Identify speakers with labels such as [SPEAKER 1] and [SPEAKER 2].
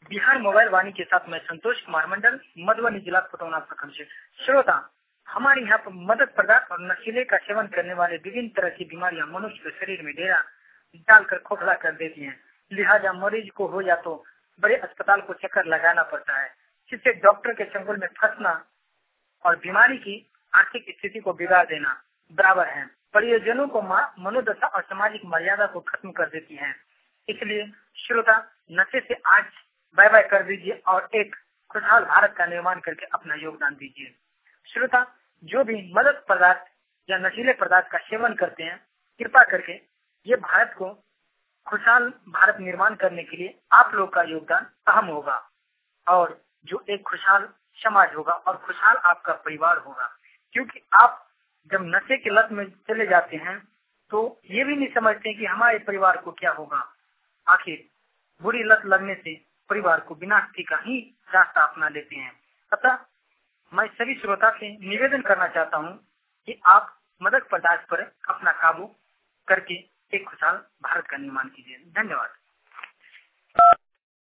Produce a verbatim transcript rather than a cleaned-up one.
[SPEAKER 1] Bihar mobile वाणी के साथ मैं संतोष कुमार मंडल, मधुबनी जिला कोटौना प्रखंड से। श्रोता, हमारे यहाँ पर मदद पदार्थ और नशीले का सेवन करने वाले विभिन्न तरह की बीमारियां मनुष्य के शरीर में डेरा डालकर खोखला कर देती हैं। लिहाजा मरीज को हो या तो बड़े अस्पताल को चक्कर लगाना पड़ता है, जिससे डॉक्टर के चंगुल में फंसना और बीमारी की आर्थिक स्थिति को बिगाड़ देना बराबर है। परियोजनों को मनोदशा और सामाजिक मर्यादा को खत्म कर देती है। इसलिए श्रोता, नशे से आज बाय बाय कर दीजिए और एक खुशहाल भारत का निर्माण करके अपना योगदान दीजिए। श्रोता, जो भी मदद पदार्थ या नशीले पदार्थ का सेवन करते हैं, कृपा करके ये भारत को खुशहाल भारत निर्माण करने के लिए आप लोग का योगदान अहम होगा और जो एक खुशहाल समाज होगा और खुशहाल आपका परिवार होगा। क्योंकि आप जब नशे की लत में चले जाते हैं तो ये भी नहीं समझते कि हमारे परिवार को क्या होगा। आखिर बुरी लत लगने से परिवार को विनाश का ही रास्ता अपना लेते हैं। अतः मैं सभी श्रोता से निवेदन करना चाहता हूँ कि आप मदद पदार्थ पर अपना काबू करके एक खुशहाल भारत का निर्माण कीजिए। धन्यवाद।